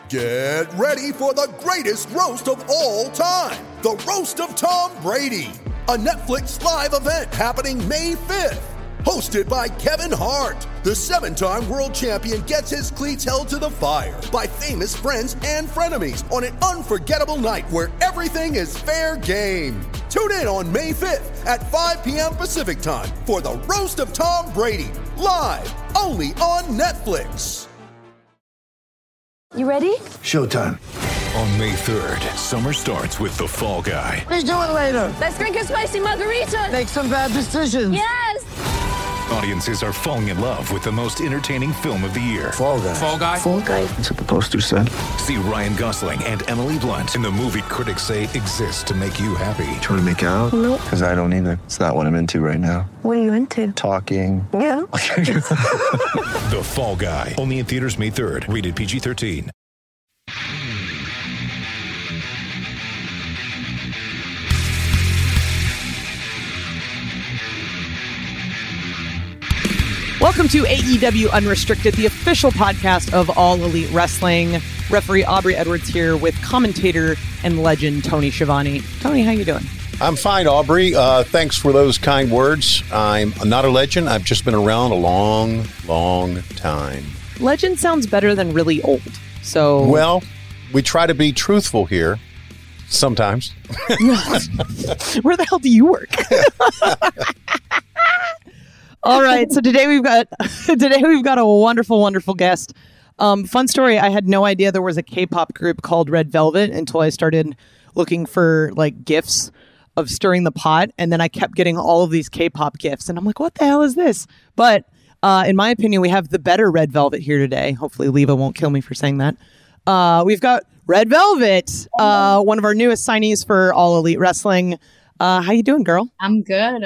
Get ready for the greatest roast of all time, the Roast of Tom Brady, a Netflix live event happening May 5th. Hosted by Kevin Hart, the 7-time world champion gets his cleats held to the fire by famous friends and frenemies on an unforgettable night where everything is fair game. Tune in on May 5th at 5 p.m. Pacific time for the Roast of Tom Brady, live only on Netflix. You ready? Showtime. On May 3rd, summer starts with The Fall Guy. Let's do it later. Let's drink a spicy margarita. Make some bad decisions. Yes! Audiences are falling in love with the most entertaining film of the year. Fall Guy. Fall Guy? Fall Guy. That's what the poster said. See Ryan Gosling and Emily Blunt in the movie critics say exists to make you happy. Trying to make it out? Nope. Because I don't either. It's not what I'm into right now. What are you into? Talking. Yeah. The Fall Guy. Only in theaters May 3rd. Rated PG-13. Welcome to AEW Unrestricted, the official podcast of All Elite Wrestling. Referee Aubrey Edwards here with commentator and legend Tony Schiavone. Tony, how you doing? I'm fine, Aubrey. Thanks for those kind words. I'm not a legend. I've just been around a long, long time. Legend sounds better than really old. So, Well, we try to be truthful here sometimes. where the hell do you work? All right, so today we've got a wonderful, wonderful guest. Fun story, I had no idea there was a K-pop group called Red Velvet until I started looking for like GIFs of stirring the pot, and then I kept getting all of these K-pop GIFs, and I'm like, what the hell is this? But in my opinion, we have the better Red Velvet here today. Hopefully Leva won't kill me for saying that. We've got Red Velvet, one of our newest signees for All Elite Wrestling. How you doing, girl? I'm good.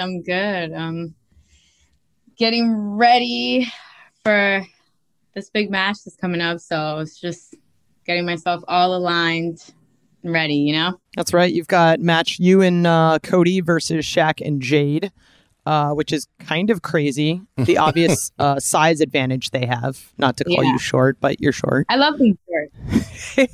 Getting ready for this big match that's coming up. So it's just getting myself all aligned and ready, you know? That's right. You've got match you and Cody versus Shaq and Jade, which is kind of crazy. The obvious size advantage they have. Not to call you short, but you're short. I love being short.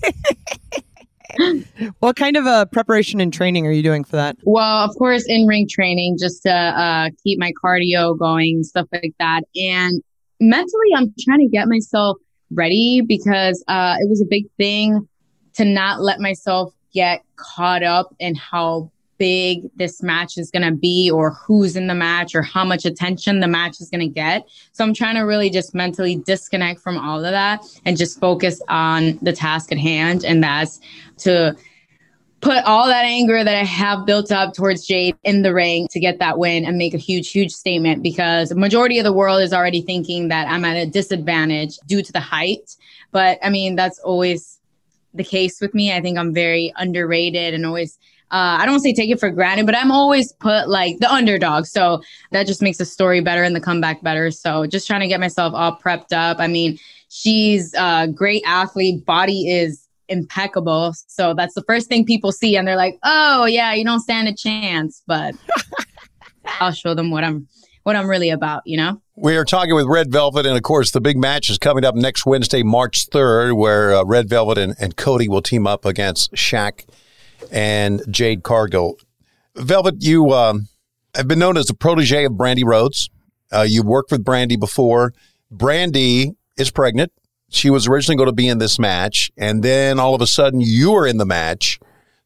What kind of preparation and training are you doing for that? Well, of course, in-ring training just to keep my cardio going and stuff like that. And mentally, I'm trying to get myself ready because it was a big thing to not let myself get caught up in how big this match is going to be or who's in the match or how much attention the match is going to get. So I'm trying to really just mentally disconnect from all of that and just focus on the task at hand. And that's to put all that anger that I have built up towards Jade in the ring to get that win and make a huge, huge statement, because the majority of the world is already thinking that I'm at a disadvantage due to the height. But I mean, that's always the case with me. I think I'm very underrated and always I don't say take it for granted, but I'm always put like the underdog. So that just makes the story better and the comeback better. So just trying to get myself all prepped up. I mean, she's a great athlete. Body is impeccable. So that's the first thing people see. And they're like, oh, yeah, you don't stand a chance. But I'll show them what I'm really about, you know? We are talking with Red Velvet, and of course, the big match is coming up next Wednesday, March 3rd, where Red Velvet and Cody will team up against Shaq and Jade Cargill. Velvet, you have been known as the protege of Brandi Rhodes. You've worked with Brandi before. Brandi is pregnant. She was originally going to be in this match, and then all of a sudden you were in the match.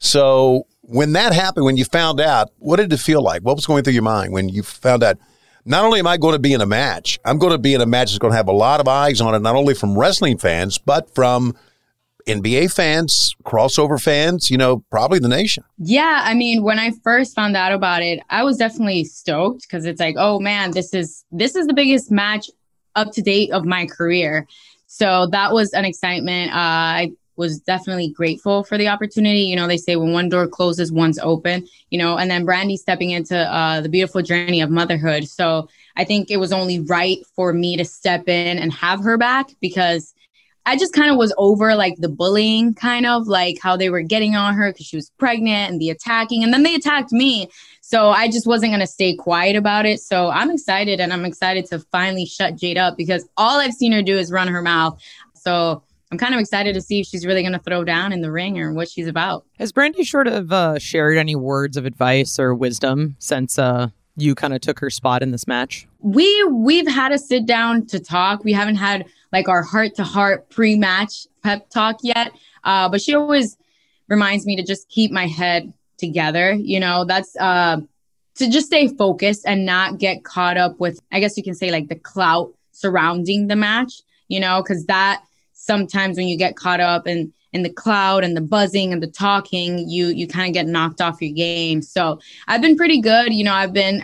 So when that happened, when you found out, what did it feel like? What was going through your mind when you found out, not only am I going to be in a match, I'm going to be in a match that's going to have a lot of eyes on it, not only from wrestling fans, but from NBA fans, crossover fans, you know, probably the nation. Yeah, I mean, when I first found out about it, I was definitely stoked because it's like, oh man, this is the biggest match up to date of my career. So that was an excitement. I was definitely grateful for the opportunity. You know, they say when one door closes, one's open, you know, and then Brandi stepping into the beautiful journey of motherhood. So I think it was only right for me to step in and have her back, because I just kind of was over like the bullying, kind of like how they were getting on her because she was pregnant and the attacking, and then they attacked me. So I just wasn't going to stay quiet about it. So I'm excited, and I'm excited to finally shut Jade up, because all I've seen her do is run her mouth. So I'm kind of excited to see if she's really going to throw down in the ring or what she's about. Has Brandy sort of shared any words of advice or wisdom since you kind of took her spot in this match? We've had a sit down to talk. We haven't had like our heart to heart pre-match pep talk yet. But she always reminds me to just keep my head together. You know, that's to just stay focused and not get caught up with, I guess you can say, like the clout surrounding the match, you know, because that sometimes when you get caught up in the cloud and the buzzing and the talking, you kind of get knocked off your game. So I've been pretty good. You know, I've been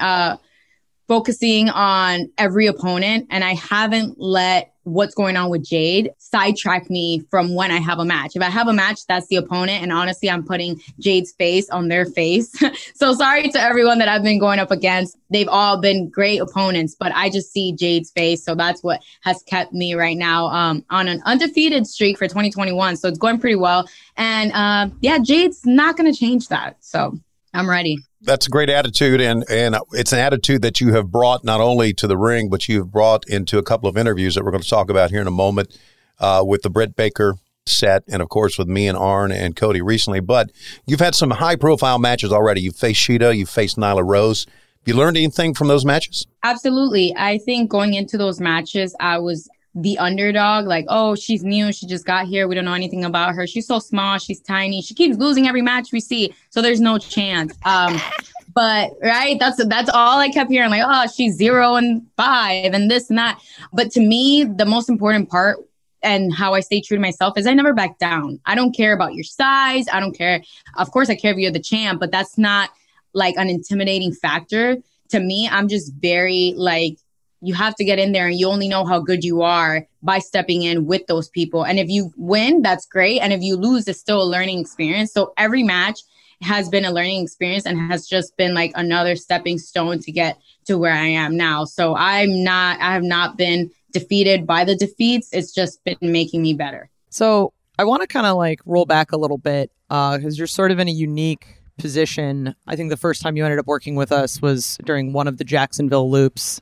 focusing on every opponent, and I haven't let what's going on with Jade sidetrack me from when I have a match. If I have a match, that's the opponent. And honestly, I'm putting Jade's face on their face. So sorry to everyone that I've been going up against. They've all been great opponents, but I just see Jade's face. So that's what has kept me right now on an undefeated streak for 2021. So it's going pretty well. And yeah, Jade's not going to change that. So I'm ready. That's a great attitude, and it's an attitude that you have brought not only to the ring, but you've brought into a couple of interviews that we're going to talk about here in a moment with the Britt Baker set, and of course with me and Arn and Cody recently. But you've had some high-profile matches already. You've faced Shida, you've faced Nyla Rose. You learned anything from those matches? Absolutely. I think going into those matches, I was the underdog, like, oh, she's new. She just got here. We don't know anything about her. She's so small. She's tiny. She keeps losing every match we see. So there's no chance. But right, that's all I kept hearing. Like, oh, she's 0-5 and this and that. But to me, the most important part and how I stay true to myself is I never back down. I don't care about your size. I don't care. Of course, I care if you're the champ, but that's not like an intimidating factor. To me, I'm just very like, you have to get in there and you only know how good you are by stepping in with those people. And if you win, that's great. And if you lose, it's still a learning experience. So every match has been a learning experience and has just been like another stepping stone to get to where I am now. So I have not been defeated by the defeats. It's just been making me better. So I want to kind of like roll back a little bit because you're sort of in a unique position. I think the first time you ended up working with us was during one of the Jacksonville loops.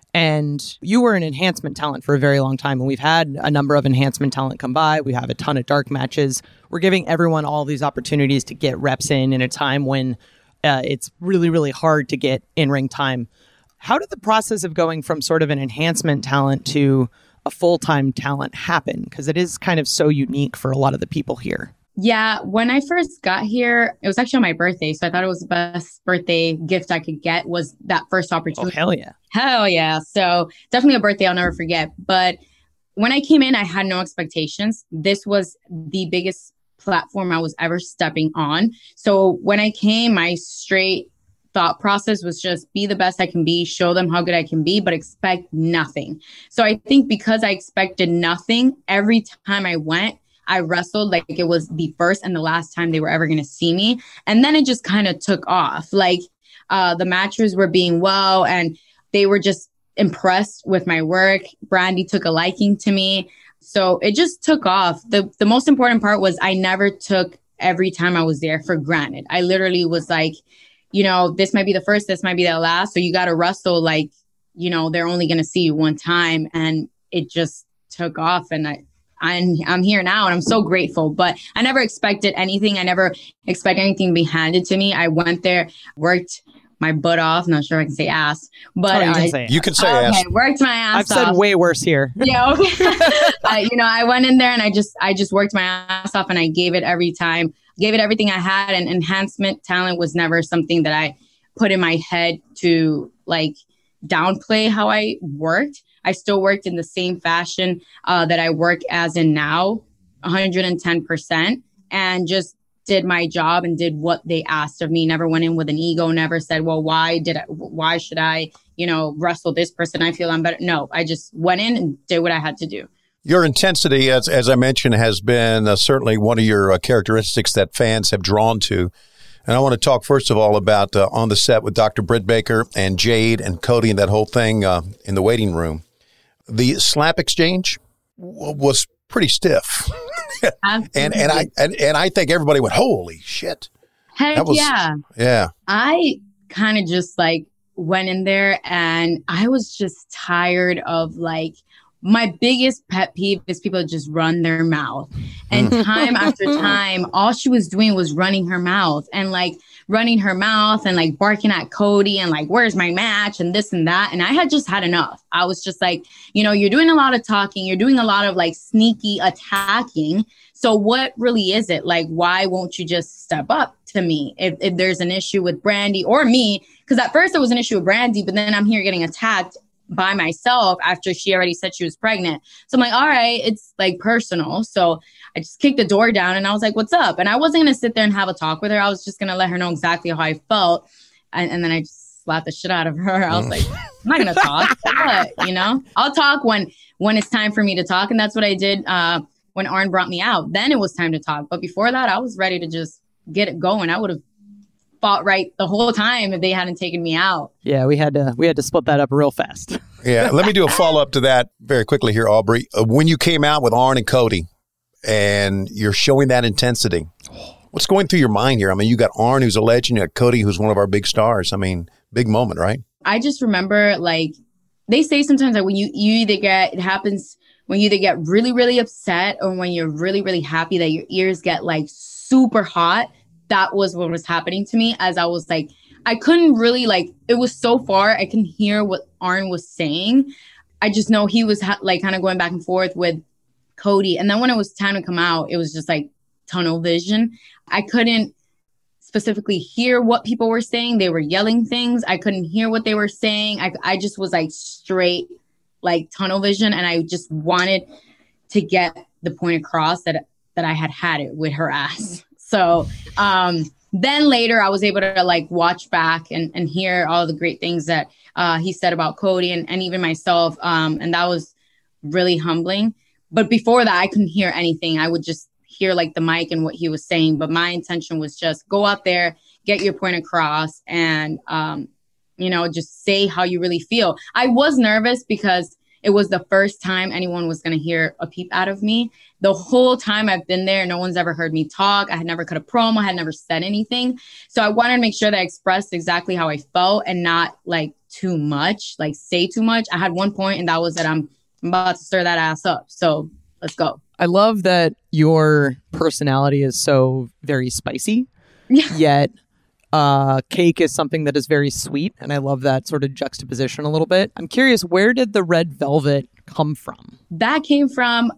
And you were an enhancement talent for a very long time. And we've had a number of enhancement talent come by. We have a ton of dark matches. We're giving everyone all these opportunities to get reps in a time when it's really, really hard to get in-ring time. How did the process of going from sort of an enhancement talent to a full-time talent happen? Because it is kind of so unique for a lot of the people here. Yeah, when I first got here, it was actually on my birthday. So I thought it was the best birthday gift I could get was that first opportunity. Oh, hell yeah. Hell yeah. So definitely a birthday I'll never forget. But when I came in, I had no expectations. This was the biggest platform I was ever stepping on. So when I came, my straight thought process was just be the best I can be, show them how good I can be, but expect nothing. So I think because I expected nothing, every time I went, I wrestled like it was the first and the last time they were ever going to see me. And then it just kind of took off. Like the matchers were being well, and they were just impressed with my work. Brandy took a liking to me. So it just took off. The most important part was I never took every time I was there for granted. I literally was like, you know, this might be the first, this might be the last. So you got to wrestle like, you know, they're only going to see you one time. And it just took off. And I'm here now and I'm so grateful, but I never expected anything. I never expect anything to be handed to me. I went there, worked my butt off. Not sure if I can say ass, but you can say ass. Worked my ass off. I've said way worse here. Yeah. Okay. I went in there and I just worked my ass off and I gave it every time, gave it everything I had. And enhancement talent was never something that I put in my head to like downplay how I worked. I still worked in the same fashion that I work as in now, 110%, and just did my job and did what they asked of me. Never went in with an ego, never said, well, why should I, wrestle this person? I feel I'm better. No, I just went in and did what I had to do. Your intensity, as I mentioned, has been certainly one of your characteristics that fans have drawn to. And I want to talk, first of all, about on the set with Dr. Britt Baker and Jade and Cody and that whole thing in the waiting room. The slap exchange was pretty stiff. and I think everybody went, holy shit. Heck yeah. Yeah. I kind of just like went in there and I was just tired of like my biggest pet peeve is people just run their mouth. And time after time, all she was doing was running her mouth and like barking at Cody and like, where's my match and this and that. And I had just had enough. I was just like, you know, you're doing a lot of talking. You're doing a lot of like sneaky attacking. So what really is it? Like, why won't you just step up to me if there's an issue with Brandy or me? Because at first it was an issue with Brandy, but then I'm here getting attacked by myself after she already said she was pregnant. So I'm like, all right, it's like personal. So I just kicked the door down and I was like, what's up? And I wasn't going to sit there and have a talk with her. I was just going to let her know exactly how I felt. And then I just slapped the shit out of her. I was like, I'm not going to talk. But, you know, I'll talk when it's time for me to talk. And that's what I did when Arn brought me out. Then it was time to talk. But before that, I was ready to just get it going. I would have fought right the whole time if they hadn't taken me out. Yeah, we had to split that up real fast. Yeah, let me do a follow-up to that very quickly here, Aubrey. When you came out with Arn and Cody and you're showing that intensity, what's going through your mind here? I mean, you got Arn, who's a legend, you got Cody, who's one of our big stars. I mean, big moment, right? I just remember, like, they say sometimes that when you either get, it happens when you either get really, really upset or when you're really, really happy that your ears get, like, super hot. That was what was happening to me as I was like, I couldn't really like, it was so far. I couldn't hear what Arn was saying. I just know he was like kind of going back and forth with Cody. And then when it was time to come out, it was just like tunnel vision. I couldn't specifically hear what people were saying. They were yelling things. I couldn't hear what they were saying. I just was like straight like tunnel vision. And I just wanted to get the point across that I had it with her ass. So then later I was able to like watch back and hear all the great things that he said about Cody and even myself. And that was really humbling. But before that, I couldn't hear anything. I would just hear like the mic and what he was saying. But my intention was just go out there, get your point across and, you know, just say how you really feel. I was nervous because it was the first time anyone was going to hear a peep out of me. The whole time I've been there, no one's ever heard me talk. I had never cut a promo. I had never said anything. So I wanted to make sure that I expressed exactly how I felt and not like too much, like say too much. I had one point and that was that I'm about to stir that ass up. So let's go. I love that your personality is so very spicy, yet cake is something that is very sweet. And I love that sort of juxtaposition a little bit. I'm curious, where did the red velvet come from? That came from,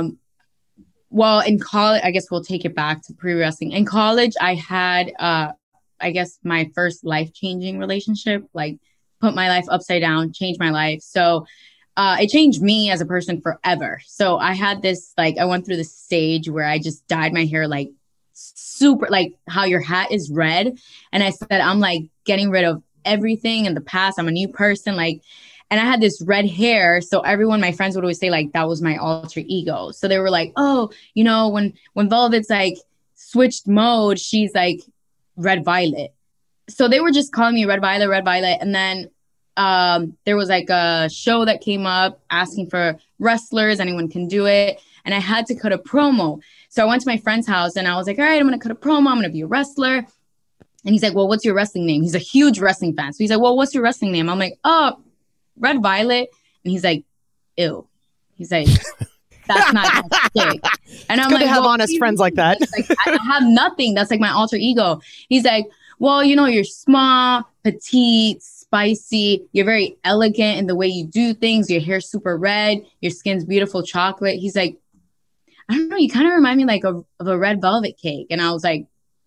well, in college, I guess we'll take it back to pre-wrestling. In college, I had, I guess, my first life-changing relationship, like put my life upside down, changed my life. So it changed me as a person forever. So I had this, like, I went through this stage where I just dyed my hair like super, like how your hat is red. And I said, I'm like getting rid of everything in the past. I'm a new person. Like, and I had this red hair. So everyone, my friends would always say like, that was my alter ego. So they were like, oh, you know, when Velvet's like switched mode, she's like Red Violet. So they were just calling me Red Violet, Red Violet. And then there was like a show that came up asking for wrestlers. Anyone can do it. And I had to cut a promo. So I went to my friend's house and I was like, all right, I'm going to cut a promo. I'm going to be a wrestler. And he's like, well, what's your wrestling name? He's a huge wrestling fan. So he's like, well, what's your wrestling name? I'm like, oh, Red Violet. And he's like, ew. He's like, that's not that sick. And I'm Good like, to have well, honest friends like that. Like, I have nothing. That's like my alter ego. He's like, well, you know, you're small, petite, spicy. You're very elegant in the way you do things. Your hair's super red. Your skin's beautiful chocolate. He's like, I don't know. You kind of remind me like of a red velvet cake. And I was like,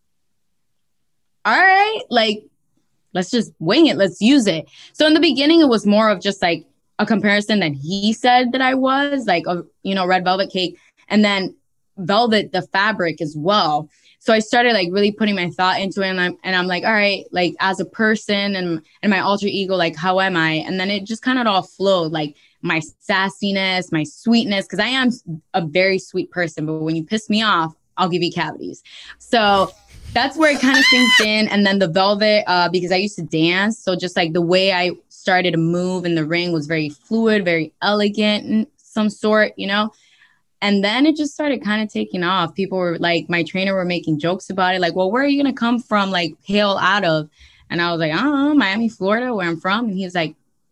all right, like, let's just wing it. Let's use it. So in the beginning, it was more of just like a comparison that he said that I was like, a, you know, red velvet cake. And then velvet, the fabric as well. So I started like really putting my thought into it. And I'm like, all right, like as a person and my alter ego, like, how am I? And then it just kind of all flowed, like my sassiness, my sweetness, because I am a very sweet person. But when you piss me off, I'll give you cavities. So that's where it kind of sinks in. And then the velvet, because I used to dance. So just like the way I started to move in the ring was very fluid, very elegant in some sort, you know? And then it just started kind of taking off. People were like, my trainer were making jokes about it. Like, well, where are you going to come from? Like, hail out of? And I was like, I don't know, Miami, Florida, where I'm from. And he was like,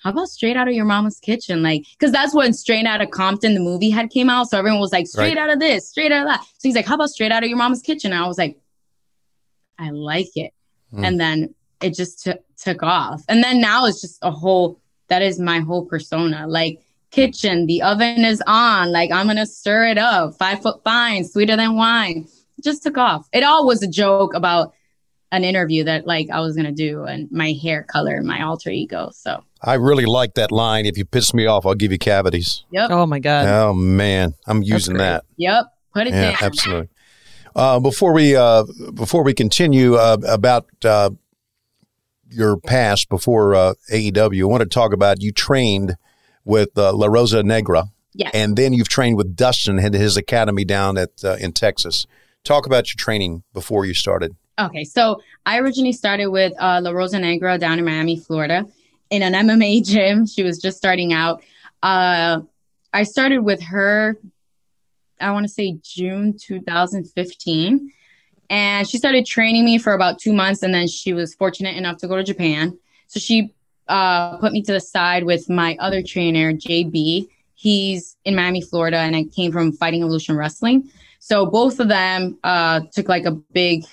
how about Straight Out of Your Mama's Kitchen? Like, because that's when Straight Out of Compton, the movie, had came out. So everyone was like, straight out of this, straight out of that. So he's like, how about Straight Out of Your Mama's Kitchen? And I was like, I like it. And then it just took off. And then now it's just that is my whole persona. Like, kitchen, the oven is on. Like, I'm going to stir it up. 5 foot fine, sweeter than wine. It just took off. It all was a joke about an interview that like I was going to do and my hair color, my alter ego. So I really like that line. If you piss me off, I'll give you cavities. Yep. Oh my God. Oh man, I'm using that. Yep. Put it down. Absolutely. Before we continue about your past before AEW, I want to talk about you trained with La Rosa Negra. Yes. And then you've trained with Dustin at his academy down in Texas. Talk about your training before you started. Okay, so I originally started with La Rosa Negra down in Miami, Florida, in an MMA gym. She was just starting out. I started with her, I want to say June 2015. And she started training me for about 2 months. And then she was fortunate enough to go to Japan. So she put me to the side with my other trainer, JB. He's in Miami, Florida, and I came from Fighting Evolution Wrestling. So both of them took like a big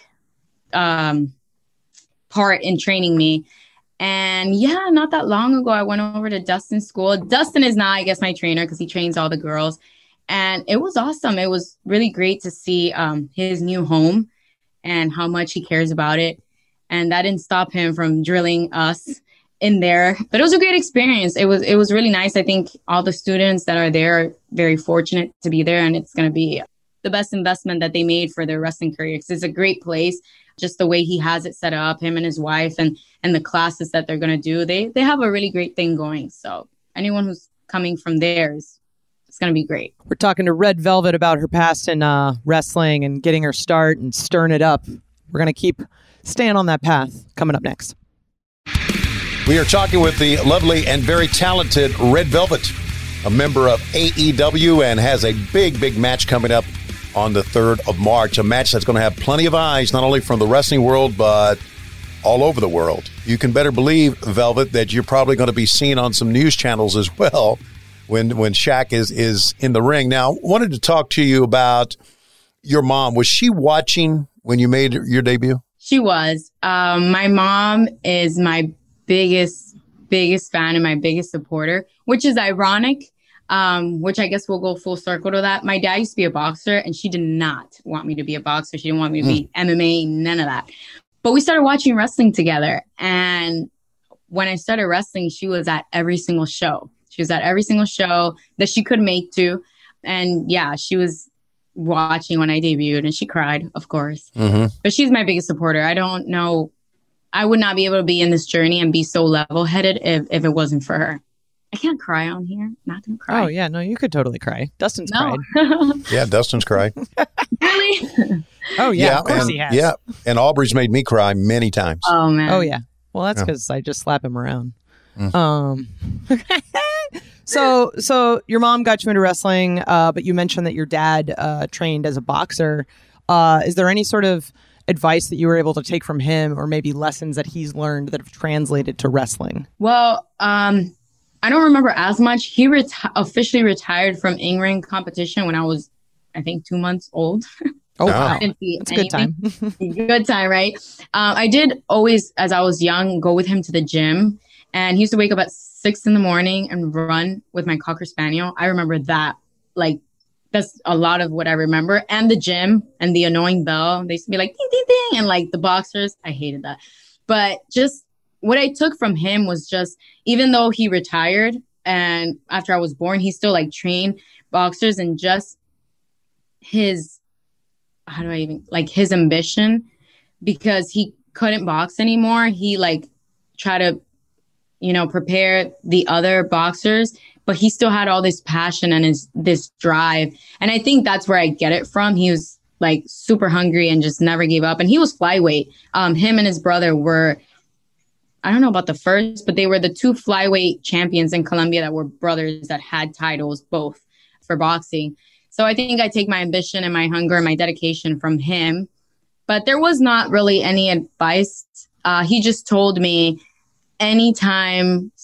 part in training me. And yeah, not that long ago, I went over to Dustin's school. Dustin is now, I guess, my trainer because he trains all the girls. And it was awesome. It was really great to see his new home and how much he cares about it. And that didn't stop him from drilling us in there. But it was a great experience. It was really nice. I think all the students that are there are very fortunate to be there. And it's going to be the best investment that they made for their wrestling career. Because it's a great place. Just the way he has it set up, him and his wife, and the classes that they're going to do. They have a really great thing going. So anyone who's coming from there it's going to be great. We're talking to Red Velvet about her past in wrestling and getting her start and stirring it up. We're going to keep staying on that path. Coming up next. We are talking with the lovely and very talented Red Velvet, a member of AEW, and has a big match coming up on the 3rd of March, a match that's going to have plenty of eyes, not only from the wrestling world, but all over the world. You can better believe, Velvet, that you're probably going to be seen on some news channels as well when Shaq is in the ring. Now, wanted to talk to you about your mom. Was she watching when you made your debut? She was. My mom is my biggest fan and my biggest supporter, which is ironic. Which I guess we'll go full circle to that. My dad used to be a boxer and she did not want me to be a boxer. She didn't want me to be MMA, none of that. But we started watching wrestling together. And when I started wrestling, she was at every single show. She was at every single show that she could make to. And yeah, she was watching when I debuted and she cried, of course. Mm-hmm. But she's my biggest supporter. I don't know. I would not be able to be in this journey and be so level-headed if it wasn't for her. I can't cry on here. Not gonna cry. Oh yeah, no, you could totally cry. Dustin's cried. Yeah, Dustin's cried. Really? Oh yeah, of course he has. Yeah, and Aubrey's made me cry many times. Oh man. Oh yeah. Well, that's because I just slap him around. So your mom got you into wrestling, but you mentioned that your dad trained as a boxer. Is there any sort of advice that you were able to take from him, or maybe lessons that he's learned that have translated to wrestling? Well, I don't remember as much. He officially retired from in-ring competition when I was, I think, 2 months old. Oh, wow. That's a good time. Good time, right? I did always, as I was young, go with him to the gym. And he used to wake up at 6 a.m. and run with my Cocker Spaniel. I remember that. Like, that's a lot of what I remember. And the gym and the annoying bell. They used to be like, ding, ding, ding. And like the boxers, I hated that. But just what I took from him was just, even though he retired and after I was born, he still like trained boxers, and just his, his ambition, because he couldn't box anymore. He like tried to, prepare the other boxers, but he still had all this passion and this drive. And I think that's where I get it from. He was like super hungry and just never gave up. And he was flyweight. Him and his brother were, I don't know about the first, but they were the 2 flyweight champions in Colombia that were brothers that had titles both for boxing. So I think I take my ambition and my hunger and my dedication from him. But there was not really any advice. He just told me, anytime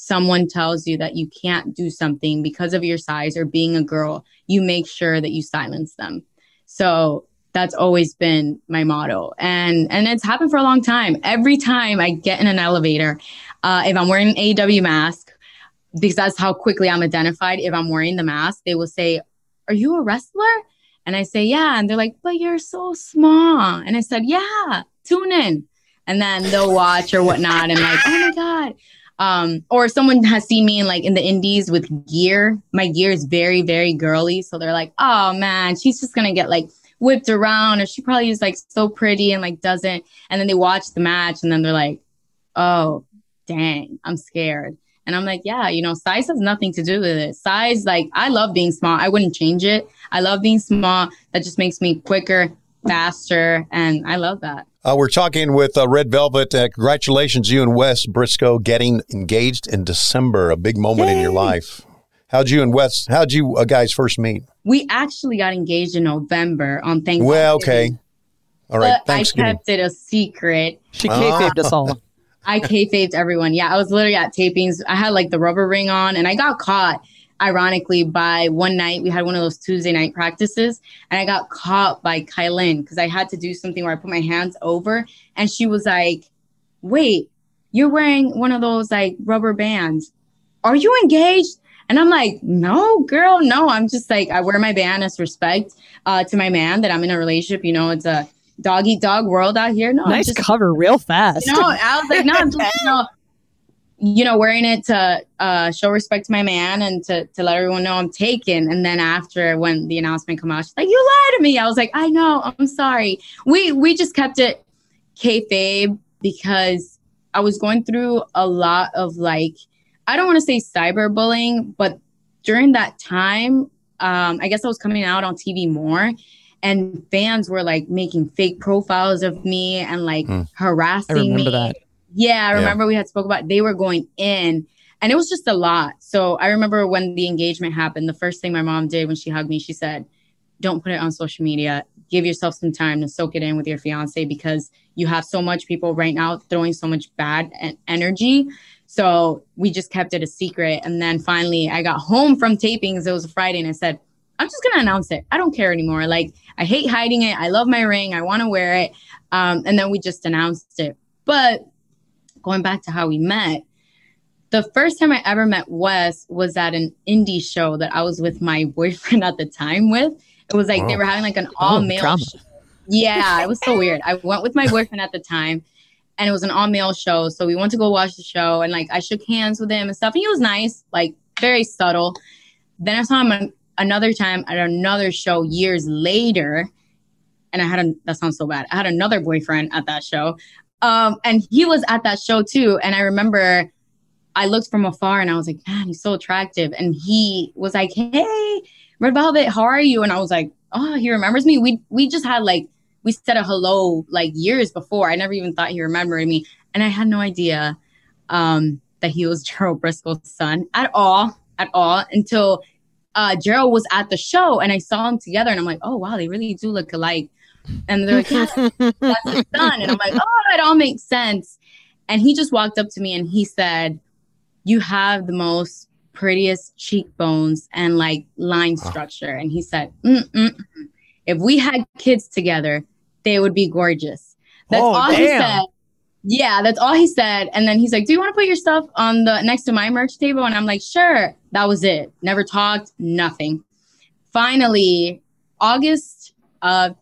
someone tells you that you can't do something because of your size or being a girl, you make sure that you silence them. So that's always been my motto. And it's happened for a long time. Every time I get in an elevator, if I'm wearing an AEW mask, because that's how quickly I'm identified. If I'm wearing the mask, they will say, "Are you a wrestler?" And I say, "Yeah." And they're like, "But you're so small." And I said, "Yeah, tune in." And then they'll watch or whatnot. And like, "Oh my God." Or someone has seen me in the indies with gear. My gear is very, very girly. So they're like, "Oh man, she's just going to get like whipped around, or she probably is like so pretty and like doesn't." And then they watch the match and then they're like, "Oh, dang, I'm scared." And I'm like, yeah, size has nothing to do with it. Size, like, I love being small. I wouldn't change it. I love being small. That just makes me quicker, faster, and I love that. We're talking with Red Velvet. Congratulations, you and Wes Briscoe getting engaged in December, a big moment in your life. How'd you guys first meet? We actually got engaged in November on Thanksgiving. Well, okay. All right, but I kept it a secret. She kayfabed us all. I kayfabed everyone. Yeah, I was literally at tapings. I had like the rubber ring on, and I got caught, ironically, by one night. We had one of those Tuesday night practices, and I got caught by Kylan because I had to do something where I put my hands over, and she was like, "Wait, you're wearing one of those like rubber bands. Are you engaged?" And I'm like, "No, girl, no. I'm just like, I wear my band as respect to my man that I'm in a relationship. It's a dog eat dog world out here." No, nice cover real fast. I was like, no, I'm just, wearing it to show respect to my man and to let everyone know I'm taken. And then after, when the announcement came out, she's like, "You lied to me." I was like, "I know, I'm sorry." We just kept it kayfabe because I was going through a lot of like, I don't want to say cyberbullying, but during that time, I guess I was coming out on TV more. And fans were like making fake profiles of me and like harassing me. I remember that. Yeah, I remember we had spoke about they were going in, and it was just a lot. So I remember when the engagement happened, the first thing my mom did when she hugged me, she said, "Don't put it on social media. Give yourself some time to soak it in with your fiance because you have so much people right now throwing so much bad energy." So we just kept it a secret. And then finally I got home from tapings. It was a Friday, and I said, "I'm just going to announce it. I don't care anymore. Like, I hate hiding it. I love my ring. I want to wear it." And then we just announced it. But going back to how we met, the first time I ever met Wes was at an indie show that I was with my boyfriend at the time with. It was like they were having like an all-male show. Yeah, it was so weird. I went with my boyfriend at the time, and it was an all-male show. So we went to go watch the show, and like I shook hands with him and stuff. And he was nice, like very subtle. Then I saw him another time at another show years later, and that sounds so bad. I had another boyfriend at that show, and he was at that show too. And I remember I looked from afar, and I was like, "Man, he's so attractive." And he was like, "Hey, Red Velvet, how are you?" And I was like, "Oh, he remembers me." We just had like, we said a hello like years before. I never even thought he remembered me, and I had no idea that he was Gerald Briscoe's son at all until Gerald was at the show, and I saw them together, and I'm like, "Oh wow, they really do look alike." And they're like, "Yeah, that's his son." And I'm like, "Oh, it all makes sense." And he just walked up to me and he said, "You have the most prettiest cheekbones and like line structure." And he said, "If we had kids together, they would be gorgeous." That's all he said. Yeah, that's all he said. And then he's like, "Do you want to put your stuff on the next to my merch table?" And I'm like, "Sure." That was it. Never talked, nothing. Finally, August of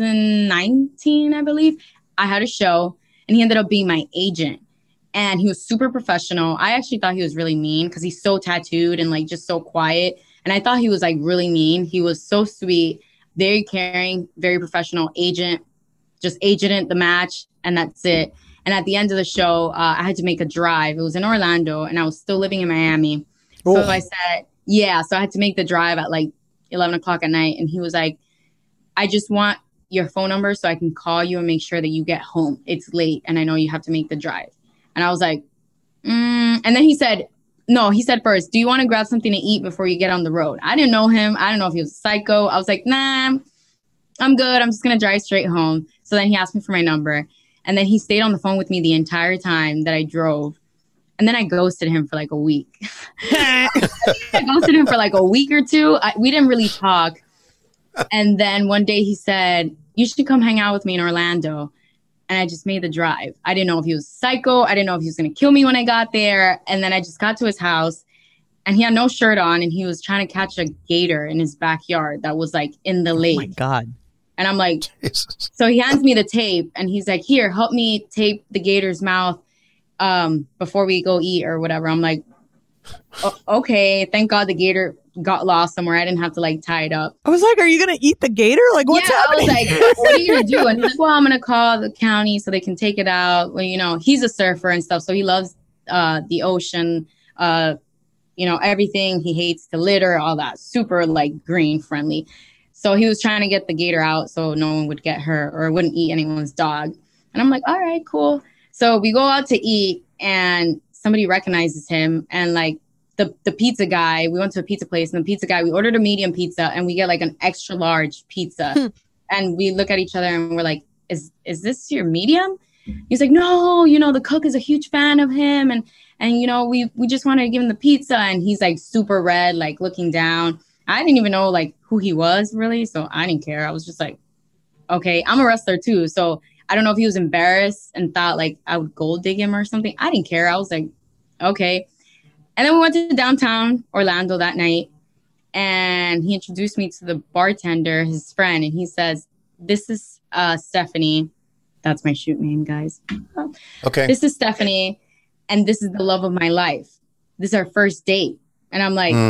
2019, I believe, I had a show, and he ended up being my agent. And he was super professional. I actually thought he was really mean because he's so tattooed and like just so quiet. And I thought he was like really mean. He was so sweet, very caring, very professional agent, just agented the match, and that's it. And at the end of the show, I had to make a drive. It was in Orlando, and I was still living in Miami. Ooh. So I said, yeah. So I had to make the drive at like 11 o'clock at night. And he was like, "I just want your phone number so I can call you and make sure that you get home. It's late, and I know you have to make the drive." And I was like, And then he said, he said first, "Do you want to grab something to eat before you get on the road?" I didn't know him. I don't know if he was a psycho. I was like, "Nah, I'm good. I'm just going to drive straight home." So then he asked me for my number. And then he stayed on the phone with me the entire time that I drove. And then I ghosted him for like a week. I ghosted him for like a week or two. We didn't really talk. And then one day he said, you should come hang out with me in Orlando. And I just made the drive. I didn't know if he was psycho. I didn't know if he was going to kill me when I got there. And then I just got to his house and he had no shirt on and he was trying to catch a gator in his backyard that was like in the lake. Oh my God. And I'm like, Jesus. so he hands me the tape and he's like, here, help me tape the gator's mouth before we go eat or whatever. I'm like, okay, thank God the gator got lost somewhere. I didn't have to like tie it up. I was like, are you going to eat the gator? Like, what's happening? I was like, what are you going to do? And he's like, well, I'm going to call the county so they can take it out. Well, you know, he's a surfer and stuff. So he loves the ocean, you know, everything. He hates to litter, all that. Super like green friendly. So he was trying to get the gator out so no one would get hurt or wouldn't eat anyone's dog. And I'm like, all right, cool. So we go out to eat and somebody recognizes him and like the pizza guy, we went to a pizza place and the pizza guy, we ordered a medium pizza and we get like an extra large pizza. And we look at each other and we're like, is this your medium? He's like, no, you know, the cook is a huge fan of him. And you know, we just wanted to give him the pizza. And he's like super red, like looking down. I didn't even know like who he was really. So I didn't care. I was just like, okay, I'm a wrestler too. So I don't know if he was embarrassed and thought like I would gold dig him or something. I didn't care. I was like, okay. And then we went to downtown Orlando that night and he introduced me to the bartender, his friend. And he says, this is Stephanie. That's my shoot name, guys. Okay. This is Stephanie. And this is the love of my life. This is our first date. And I'm like,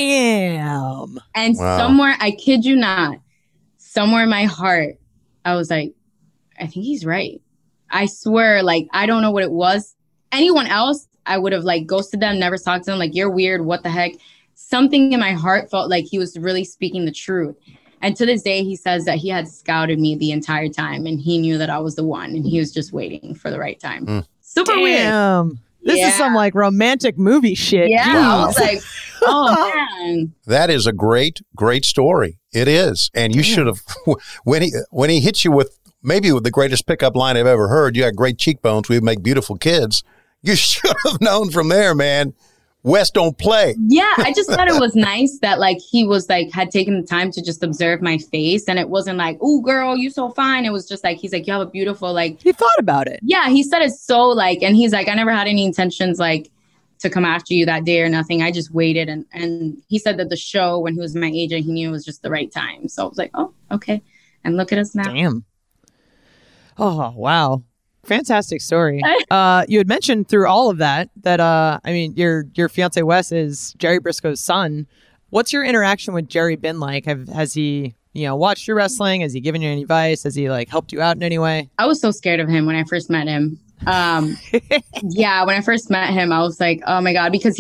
damn. And somewhere, I kid you not, somewhere in my heart, I was like, I think he's right. I swear, like, I don't know what it was. Anyone else, I would have like ghosted them, never talked to them. Like, you're weird. What the heck? Something in my heart felt like he was really speaking the truth. And to this day, he says that he had scouted me the entire time and he knew that I was the one and he was just waiting for the right time. Super weird. This is some like romantic movie shit. Yeah. Jeez. I was like, oh man. That is a great, great story. It is. And you should have, when he hits you with maybe with the greatest pickup line I've ever heard, you got great cheekbones, we make beautiful kids. You should have known from there, man. West don't play. Yeah, I just thought it was nice that like he was like had taken the time to just observe my face and it wasn't like, oh girl, you so fine. It was just like he's like, you have a beautiful like he thought about it. Yeah, he said it so like and he's like, I never had any intentions like to come after you that day or nothing. I just waited and he said that the show when he was my agent, he knew it was just the right time. So I was like, oh, okay. And look at us now. Damn. Oh, wow. Fantastic story. You had mentioned through all of that I mean, your fiance Wes is Jerry Briscoe's son. What's your interaction with Jerry been like? Has he, you know, watched your wrestling? Has he given you any advice? Has he like helped you out in any way? I was so scared of him when I first met him. Yeah, when I first met him, I was like, oh my God, because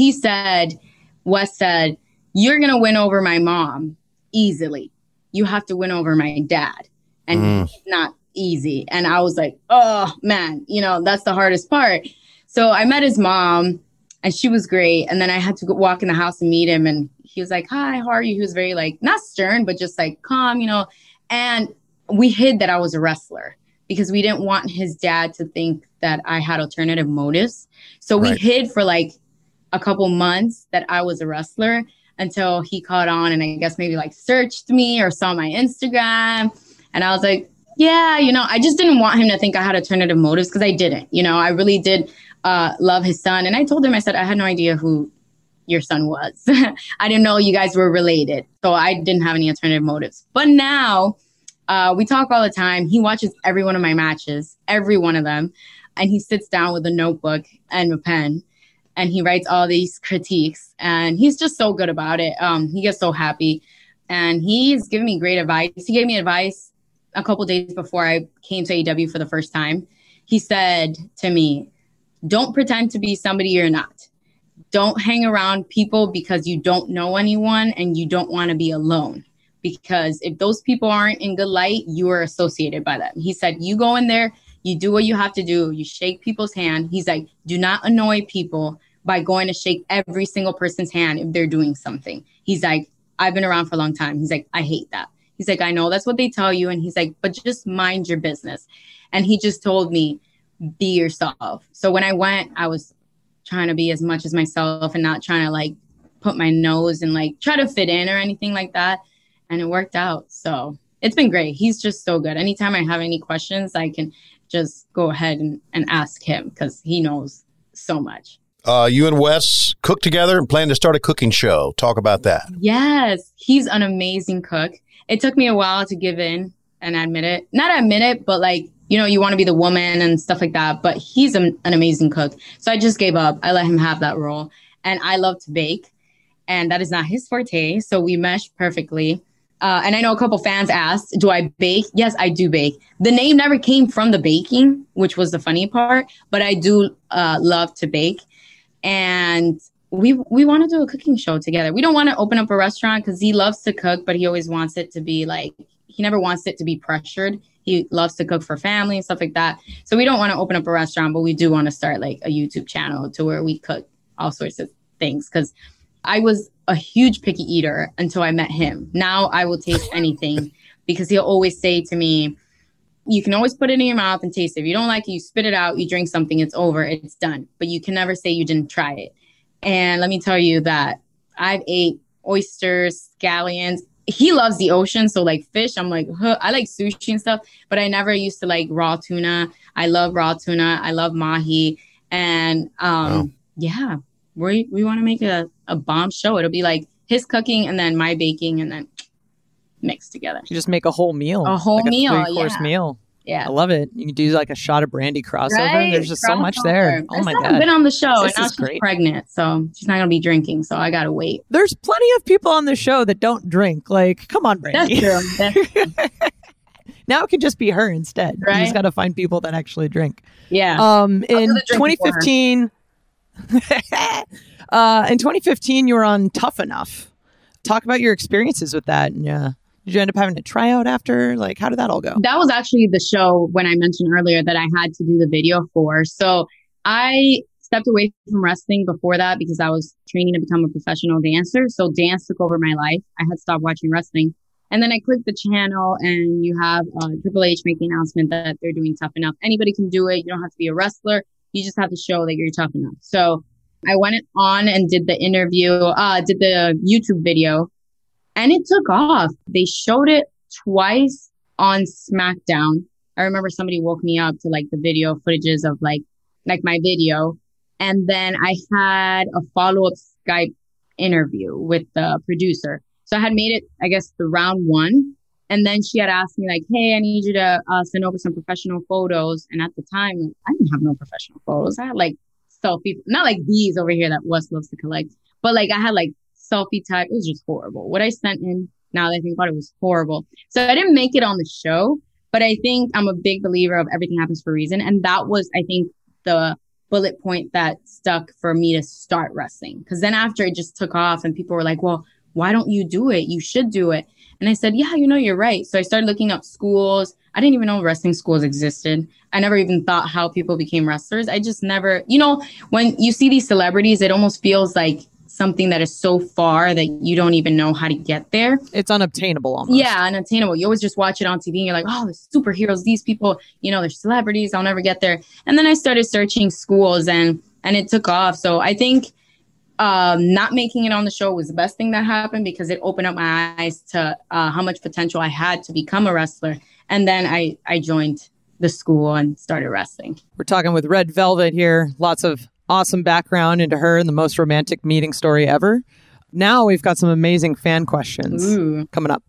Wes said, you're going to win over my mom easily. You have to win over my dad. And it's not easy. And I was like, oh man, you know, that's the hardest part. So I met his mom and she was great. And then I had to go walk in the house and meet him. And he was like, hi, how are you? He was very like, not stern, but just like calm, you know. And we hid that I was a wrestler because we didn't want his dad to think that I had alternative motives. So we hid for like a couple months that I was a wrestler until he caught on and I guess maybe like searched me or saw my Instagram. And I was like, yeah, you know, I just didn't want him to think I had alternative motives because I didn't. You know, I really did love his son. And I told him, I said, I had no idea who your son was. I didn't know you guys were related. So I didn't have any alternative motives. But now we talk all the time. He watches every one of my matches, every one of them. And he sits down with a notebook and a pen and he writes all these critiques. And he's just so good about it. He gets so happy. And he's giving me great advice. He gave me advice a couple days before I came to AEW for the first time. He said to me, don't pretend to be somebody you're not. Don't hang around people because you don't know anyone and you don't want to be alone. Because if those people aren't in good light, you are associated by them. He said, you go in there, you do what you have to do. You shake people's hand. He's like, do not annoy people by going to shake every single person's hand if they're doing something. He's like, I've been around for a long time. He's like, I hate that. He's like, I know that's what they tell you. And he's like, but just mind your business. And he just told me, be yourself. So when I went, I was trying to be as much as myself and not trying to like put my nose and like try to fit in or anything like that. And it worked out. So it's been great. He's just so good. Anytime I have any questions, I can just go ahead and ask him because he knows so much. You and Wes cook together and plan to start a cooking show. Talk about that. Yes, he's an amazing cook. It took me a while to give in and admit it. Not admit it, but like, you know, you want to be the woman and stuff like that. But he's an amazing cook. So I just gave up. I let him have that role. And I love to bake. And that is not his forte. So we meshed perfectly. And I know a couple fans asked, do I bake? Yes, I do bake. The name never came from the baking, which was the funny part. But I do love to bake. And we want to do a cooking show together. We don't want to open up a restaurant because he loves to cook, but he always wants it to be like, he never wants it to be pressured. He loves to cook for family and stuff like that. So we don't want to open up a restaurant, but we do want to start like a YouTube channel to where we cook all sorts of things. Because I was a huge picky eater until I met him. Now I will taste anything because he'll always say to me, you can always put it in your mouth and taste it. If you don't like it, you spit it out, you drink something, it's over, it's done. But you can never say you didn't try it. And let me tell you that I've ate oysters, scallions. He loves the ocean. So like fish, I'm like, huh. I like sushi and stuff, but I never used to like raw tuna. I love raw tuna. I love mahi. And yeah, we want to make a bomb show. It'll be like his cooking and then my baking and then mixed together. You just make a whole meal. A whole meal. A 3-course meal. Yeah. I love it. You can do like a shot of brandy crossover. Right? There's just so much there. Oh my God. I've been on the show This and now is she's great. pregnant. So she's not going to be drinking. So I got to wait. There's plenty of people on the show that don't drink. Like, come on, Brandy. That's true. Now it could just be her instead. Right? You just got to find people that actually drink. Yeah. In 2015, in 2015, you were on Tough Enough. Talk about your experiences with that. And did you end up having to try out after? Like, how did that all go? That was actually the show when I mentioned earlier that I had to do the video for. So I stepped away from wrestling before that because I was training to become a professional dancer. So dance took over my life. I had stopped watching wrestling. And then I clicked the channel and you have Triple H make the announcement that they're doing Tough Enough. Anybody can do it. You don't have to be a wrestler. You just have to show that you're tough enough. So I went on and did the interview, did the YouTube video, and it took off. They showed it twice on SmackDown. I remember somebody woke me up to like the video footages of like my video. And then I had a follow-up Skype interview with the producer. So I had made it, I guess, the round one. And then she had asked me like, hey, I need you to send over some professional photos. And at the time, like, I didn't have no professional photos. I had like selfie, not like these over here that Wes loves to collect, but like I had like selfie type. It was just horrible. What I sent in, now that I think about it, was horrible. So I didn't make it on the show, but I think I'm a big believer of everything happens for a reason. And that was, I think, the bullet point that stuck for me to start wrestling. Because then after it just took off and people were like, well, why don't you do it? You should do it. And I said, yeah, you're right. So I started looking up schools. I didn't even know wrestling schools existed. I never even thought how people became wrestlers. I just never, when you see these celebrities, it almost feels like something that is so far that you don't even know how to get there. It's unobtainable almost. Yeah, unobtainable. You always just watch it on TV and you're like, oh, the superheroes, these people, they're celebrities. I'll never get there. And then I started searching schools and it took off. So I think not making it on the show was the best thing that happened because it opened up my eyes to how much potential I had to become a wrestler. And then I joined the school and started wrestling. We're talking with Red Velvet here. Lots of awesome background into her and the most romantic meeting story ever. Now we've got some amazing fan questions coming up.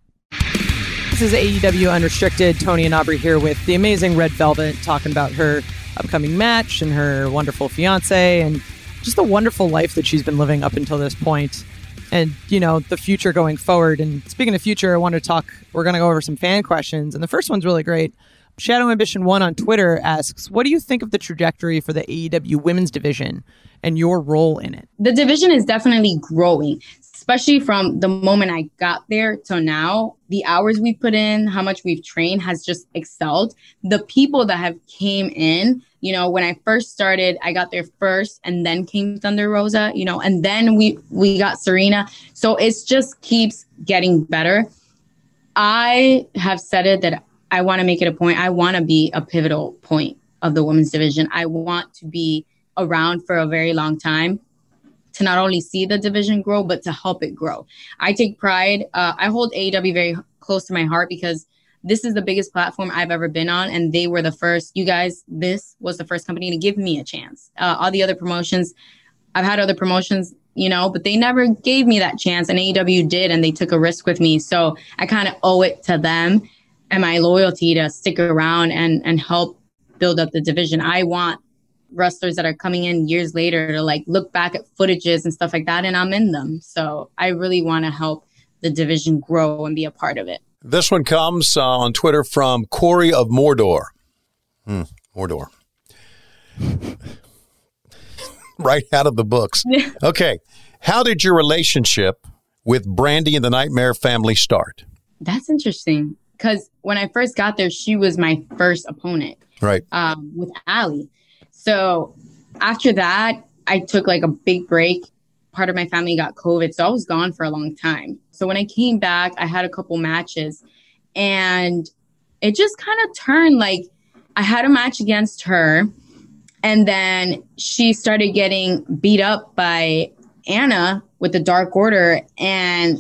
This is AEW Unrestricted. Tony and Aubrey here with the amazing Red Velvet talking about her upcoming match and her wonderful fiance and just the wonderful life that she's been living up until this point. And, the future going forward. And speaking of future, we're going to go over some fan questions. And the first one's really great. Shadow Ambition 1 on Twitter asks, what do you think of the trajectory for the AEW women's division and your role in it? The division is definitely growing, especially from the moment I got there till now. The hours we put in, how much we've trained has just excelled. The people that have came in, when I first started, I got there first and then came Thunder Rosa, and then we got Serena. So it just keeps getting better. I have said it that I want to make it a point. I want to be a pivotal point of the women's division. I want to be around for a very long time to not only see the division grow, but to help it grow. I take pride. I hold AEW very close to my heart because this is the biggest platform I've ever been on. And they were the first, this was the first company to give me a chance. All the other promotions, I've had other promotions, but they never gave me that chance. And AEW did, and they took a risk with me. So I kind of owe it to them and my loyalty to stick around and help build up the division. I want wrestlers that are coming in years later to like look back at footages and stuff like that, and I'm in them. So I really want to help the division grow and be a part of it. This one comes on Twitter from Corey of Mordor. Mordor. Right out of the books. Okay. How did your relationship with Brandy and the Nightmare family start? That's interesting because when I first got there, she was my first opponent. Right. With Allie. So after that, I took like a big break. Part of my family got COVID, so I was gone for a long time. So when I came back, I had a couple matches and it just kind of turned like I had a match against her and then she started getting beat up by Anna with the Dark Order. And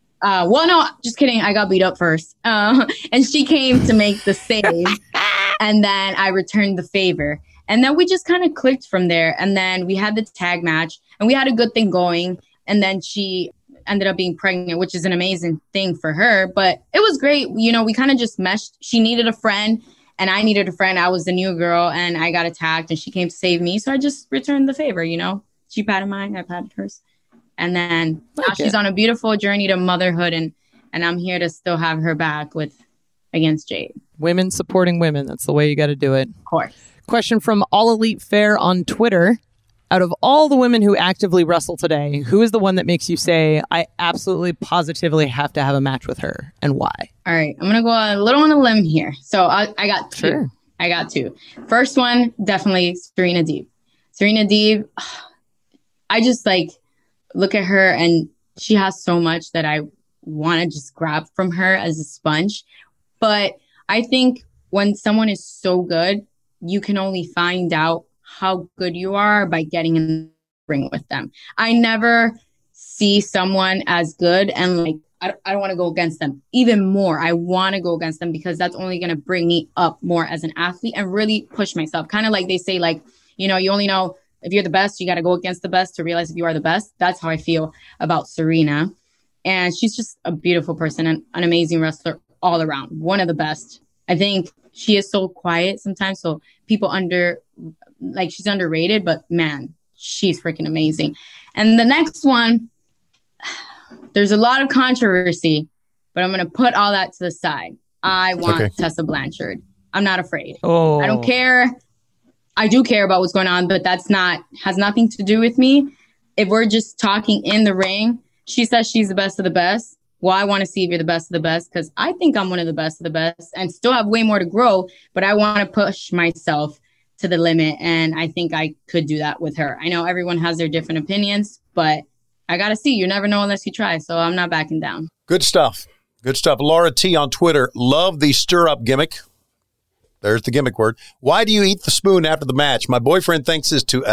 no, just kidding. I got beat up first. And she came to make the save and then I returned the favor. And then we just kind of clicked from there. And then we had the tag match and we had a good thing going. And then she ended up being pregnant, which is an amazing thing for her. But it was great. We kind of just meshed. She needed a friend and I needed a friend. I was the new girl and I got attacked and she came to save me. So I just returned the favor, She patted mine, I patted hers. And then now she's on a beautiful journey to motherhood. And I'm here to still have her back against Jade. Women supporting women. That's the way you got to do it. Of course. Question from All Elite Fair on Twitter. Out of all the women who actively wrestle today, who is the one that makes you say, I absolutely positively have to have a match with her, and why? All right. I'm going to go a little on a limb here. So I got two. Sure. I got two. First one, definitely Serena Deeb. Serena Deeb, I just look at her and she has so much that I want to just grab from her as a sponge. But I think when someone is so good, you can only find out how good you are by getting in the ring with them. I never see someone as good and I don't want to go against them even more. I want to go against them because that's only going to bring me up more as an athlete and really push myself. Kind of like they say, you only know if you're the best, you got to go against the best to realize if you are the best. That's how I feel about Serena. And she's just a beautiful person and an amazing wrestler all around. One of the best. I think she is so quiet sometimes. So people she's underrated, but man, she's freaking amazing. And the next one, there's a lot of controversy, but I'm going to put all that to the side. I want Tessa Blanchard. I'm not afraid. Oh. I don't care. I do care about what's going on, but has nothing to do with me. If we're just talking in the ring, she says she's the best of the best. Well, I want to see if you're the best of the best because I think I'm one of the best of the best and still have way more to grow, but I want to push myself to the limit. And I think I could do that with her. I know everyone has their different opinions, but I got to see. You never know unless you try. So I'm not backing down. Good stuff. Good stuff. Laura T on Twitter. Love the stir-up gimmick. There's the gimmick word. Why do you eat the spoon after the match? My boyfriend thinks it's to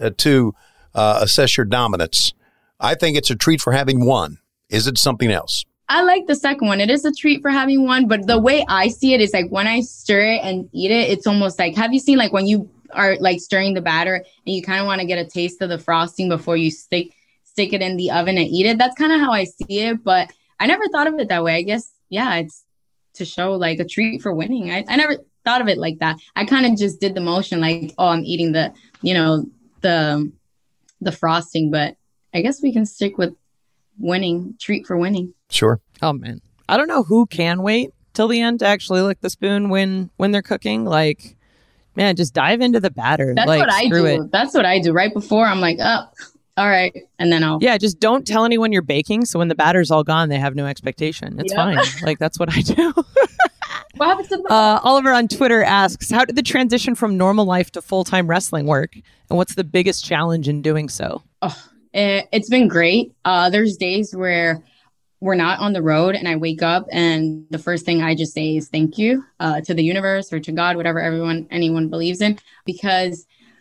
assess your dominance. I think it's a treat for having won. Is it something else? I like the second one. It is a treat for having one, but the way I see it is when I stir it and eat it, it's almost have you seen when you are stirring the batter and you kind of want to get a taste of the frosting before you stick it in the oven and eat it? That's kind of how I see it, but I never thought of it that way. I guess, it's to show a treat for winning. I never thought of it like that. I kind of just did the motion I'm eating the frosting, but I guess we can stick with winning, treat for winning. Sure. Oh man, I don't know who can wait till the end to actually lick the spoon when they're cooking. Man, just dive into the batter. That's what I do. That's what I do right before. I'm all right, and then just don't tell anyone you're baking. So when the batter's all gone, they have no expectation. It's fine. That's what I do. What happens to Oliver on Twitter asks, how did the transition from normal life to full-time wrestling work? And what's the biggest challenge in doing so? It's been great. There's days where we're not on the road and I wake up and the first thing I just say is thank you to the universe or to God, whatever anyone believes in, because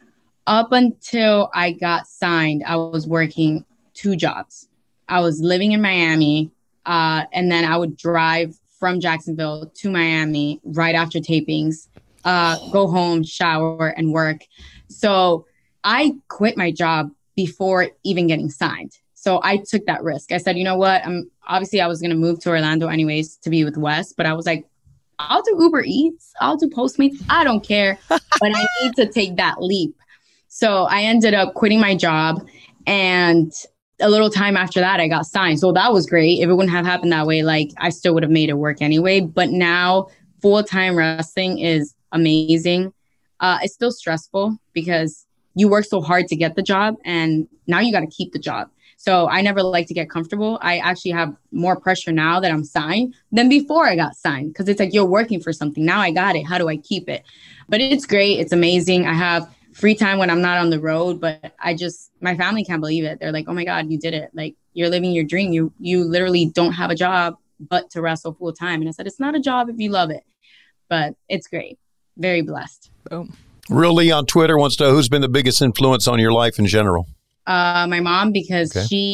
Up until I got signed, I was working 2 jobs. I was living in Miami, and then I would drive from Jacksonville to Miami right after tapings, go home, shower, and work. So I quit my job before even getting signed. So I took that risk. I said, you know what? Obviously I was going to move to Orlando anyways to be with Wes, but I was like, I'll do Uber Eats. I'll do Postmates. I don't care, but I need to take that leap. So I ended up quitting my job, and a little time after that, I got signed. So that was great. If it wouldn't have happened that way, like I still would have made it work anyway. But now full-time wrestling is amazing. It's still stressful because you work so hard to get the job, and now you got to keep the job. So I never like to get comfortable. I actually have more pressure now that I'm signed than before I got signed, because it's like you're working for something. Now I got it. How do I keep it? But it's great. It's amazing. I have free time when I'm not on the road, but my family can't believe it. They're like, oh my God, you did it. Like, you're living your dream. You literally don't have a job but to wrestle full time. And I said, it's not a job if you love it, but it's great. Very blessed. Boom. Real Lee on Twitter wants to know who's been the biggest influence on your life in general. My mom, because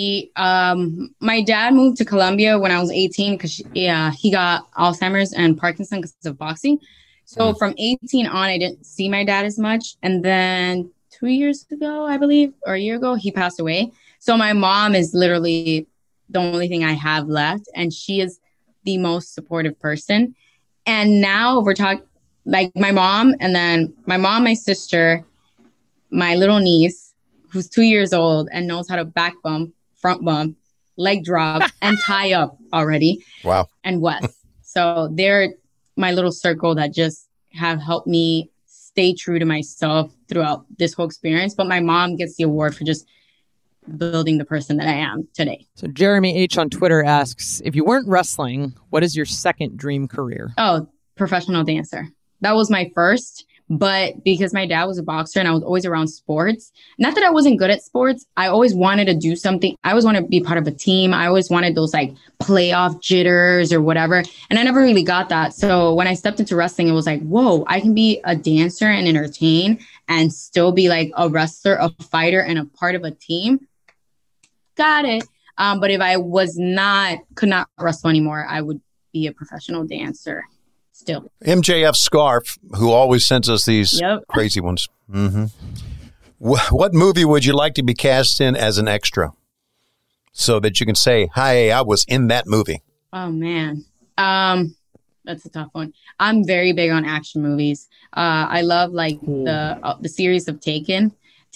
my dad moved to Colombia when I was 18 because he got Alzheimer's and Parkinson's because of boxing. So from 18 on, I didn't see my dad as much. And then 2 years ago, I believe, or a year ago, he passed away. So my mom is literally the only thing I have left. And she is the most supportive person. And now we're talking like my mom, and then my sister, my little niece, who's 2 years old and knows how to back bump, front bump, leg drop, and tie up already. Wow. And Wes. So they're my little circle that just have helped me stay true to myself throughout this whole experience. But my mom gets the award for just building the person that I am today. So Jeremy H. on Twitter asks, if you weren't wrestling, what is your second dream career? Oh, professional dancer. That was my first. But because my dad was a boxer and I was always around sports, not that I wasn't good at sports, I always wanted to do something. I always wanted to be part of a team. I always wanted those like playoff jitters or whatever. And I never really got that. So when I stepped into wrestling, it was like, whoa, I can be a dancer and entertain and still be like a wrestler, a fighter, and a part of a team. Got it. But if I could not wrestle anymore, I would be a professional dancer. Still. MJF Scarf, who always sends us these crazy ones. Mm-hmm. What movie would you like to be cast in as an extra so that you can say, hi, I was in that movie? Oh, man. That's a tough one. I'm very big on action movies. I love like the series of Taken.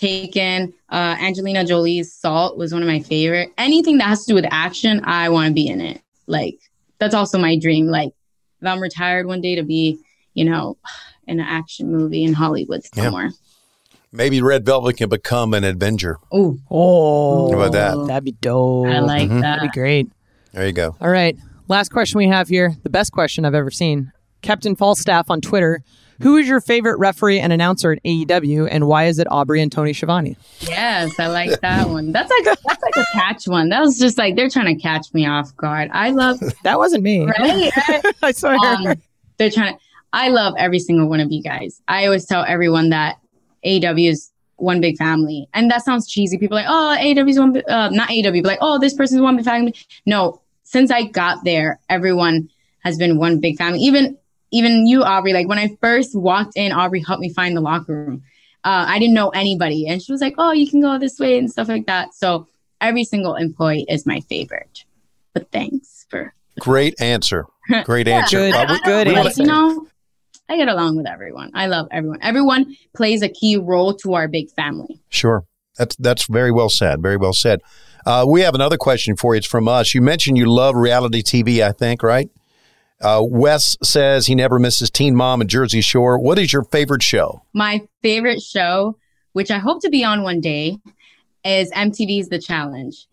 Angelina Jolie's Salt was one of my favorite. Anything that has to do with action, I want to be in it. Like, that's also my dream. Like, if I'm retired one day, to be, in an action movie in Hollywood somewhere. Yeah. Maybe Red Velvet can become an Avenger. Oh, how about that? That'd be dope. I like that. That'd be great. There you go. All right. Last question we have here. The best question I've ever seen. Captain Falstaff on Twitter. Who is your favorite referee and announcer at AEW, and why is it Aubrey and Tony Schiavone? Yes, I like that one. That's like a catch one. That was just like they're trying to catch me off guard. I love that wasn't me. Right? I swear. They're trying to. I love every single one of you guys. I always tell everyone that AEW is one big family, and that sounds cheesy. People are like, oh, AEW is one, not AEW, but like, oh, this person's one big family. No, since I got there, everyone has been one big family. Even you, Aubrey, like when I first walked in, Aubrey helped me find the locker room. I didn't know anybody. And she was like, oh, you can go this way and stuff like that. So every single employee is my favorite. But thanks for... Great answer. Great answer. Good answer. I get along with everyone. I love everyone. Everyone plays a key role to our big family. Sure. That's very well said. Very well said. We have another question for you. It's from us. You mentioned you love reality TV, I think, right? Wes says he never misses Teen Mom and Jersey Shore. What is your favorite show? My favorite show, which I hope to be on one day, is MTV's The Challenge.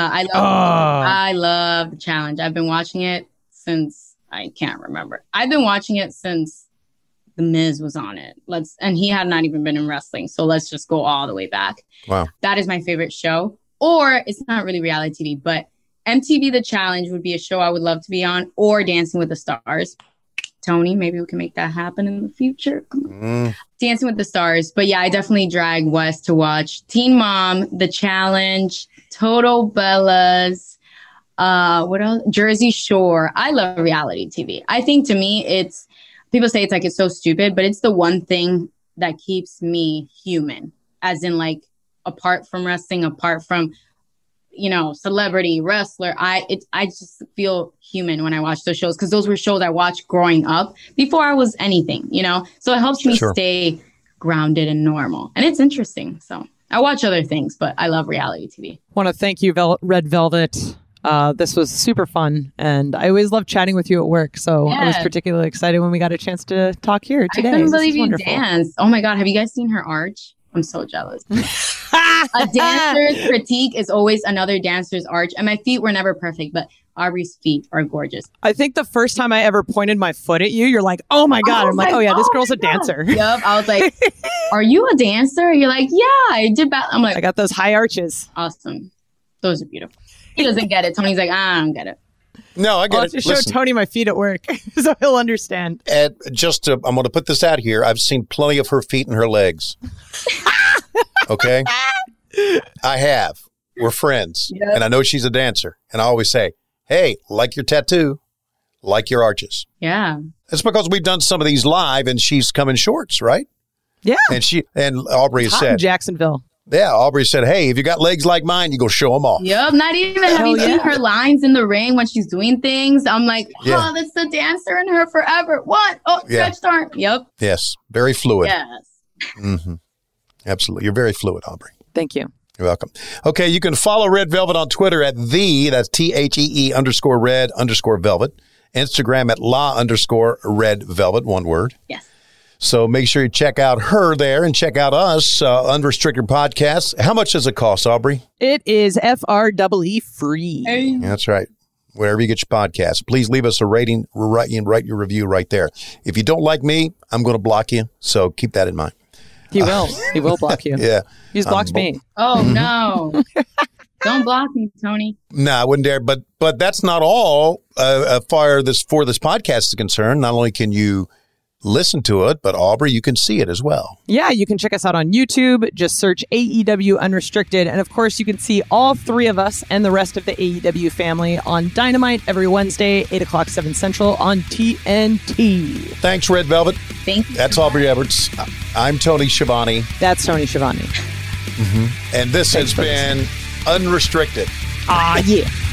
I love The Challenge. I've been watching it since I can't remember. I've been watching it since The Miz was on it. And he had not even been in wrestling. So let's just go all the way back. Wow. That is my favorite show. Or it's not really reality TV, but MTV The Challenge would be a show I would love to be on, or Dancing with the Stars. Tony, maybe we can make that happen in the future. Dancing with the Stars. But yeah, I definitely drag Wes to watch Teen Mom, The Challenge, Total Bellas, what else? Jersey Shore. I love reality TV. I think to me, people say it's so stupid, but it's the one thing that keeps me human, as in like apart from wrestling, apart from, celebrity, wrestler. I just feel human when I watch those shows, because those were shows I watched growing up before I was anything, so it helps me stay grounded and normal. And it's interesting. So I watch other things, but I love reality TV. Want to thank you, Red Velvet. This was super fun, and I always love chatting with you at work. So I was particularly excited when we got a chance to talk here today. I couldn't believe you danced. Oh my God. Have you guys seen her arch? I'm so jealous. A dancer's critique is always another dancer's arch. And my feet were never perfect, but Aubrey's feet are gorgeous. I think the first time I ever pointed my foot at you, you're like, oh my God. I'm like, oh yeah, this girl's a dancer. Yup. I was like, are you a dancer? You're like, yeah, I did. I'm like, I got those high arches. Awesome. Those are beautiful. He doesn't get it. Tony's like, I don't get it. No, I get it. I'll have to show Tony my feet at work so he'll understand. And I'm going to put this out here. I've seen plenty of her feet and her legs. Okay? I have. We're friends. Yep. And I know she's a dancer. And I always say, hey, like your tattoo, like your arches. Yeah. It's because we've done some of these live and she's come in shorts, right? Yeah. And Aubrey has said. In Jacksonville. Yeah, Aubrey said, hey, if you got legs like mine, you go show them off. Yep, not even. Have you seen her lines in the ring when she's doing things? I'm like, that's the dancer in her forever. What? Oh, stretched arm. Yep. Yes, very fluid. Yes. Mm-hmm. Absolutely. You're very fluid, Aubrey. Thank you. You're welcome. Okay, you can follow Red Velvet on Twitter at that's THEE_red_velvet. Instagram at _red velvet, one word. Yes. So make sure you check out her there and check out us, Unrestricted Podcasts. How much does it cost, Aubrey? It is FREE free. Hey. That's right. Wherever you get your podcast, please leave us a rating, write your review right there. If you don't like me, I'm going to block you. So keep that in mind. He will. He will block you. Yeah. He's blocked me. Oh, no. Don't block me, Tony. No, I wouldn't dare. But that's not all for this podcast is concerned. Not only can you listen to it, but Aubrey, you can see it as well. Yeah, you can check us out on YouTube. Just search AEW Unrestricted. And of course, you can see all three of us and the rest of the AEW family on Dynamite every Wednesday, 8 o'clock, 7 Central on TNT. Thanks, Red Velvet. Thank you. That's Aubrey Edwards. I'm Tony Schiavone. That's Tony Schiavone. And this has been Unrestricted. Ah, yeah.